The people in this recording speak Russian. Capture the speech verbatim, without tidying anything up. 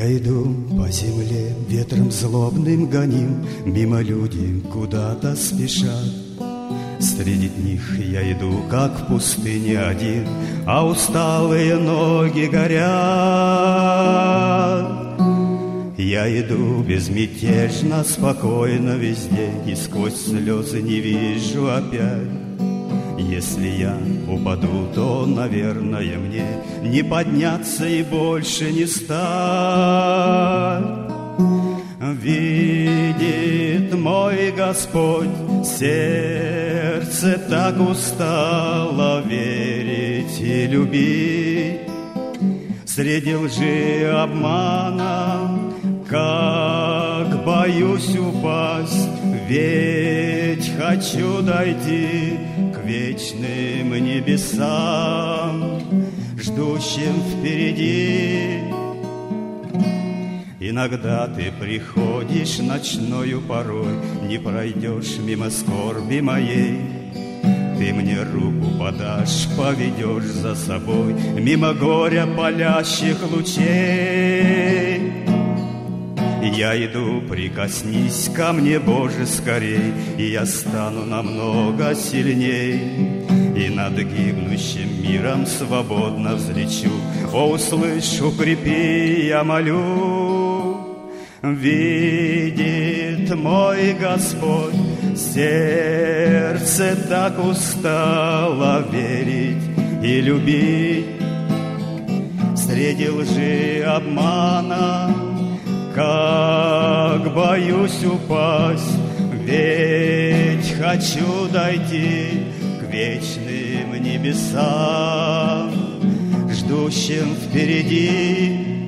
Я иду по земле, ветром злобным гоним, мимо люди куда-то спешат. Среди них я иду, как в пустыне один, а усталые ноги горят. Я иду безмятежно, спокойно везде, и сквозь слезы не вижу опять. Если я упаду, то, наверное, мне не подняться и больше не стать. Видит мой Господь, сердце так устало верить и любить. Среди лжи и обмана, как боюсь упасть, ведь хочу дойти к вечным небесам, ждущим впереди. Иногда ты приходишь ночною порой, не пройдешь мимо скорби моей. Ты мне руку подашь, поведешь за собой мимо горя палящих лучей. Я иду, прикоснись ко мне, Боже, скорей, и я стану намного сильней. И над гибнущим миром свободно взлечу. О, услышь, укрепи, я молю. Видит мой Господь, сердце так устало верить и любить. Среди лжи и обмана, как боюсь упасть, ведь хочу дойти к вечным небесам, ждущим впереди.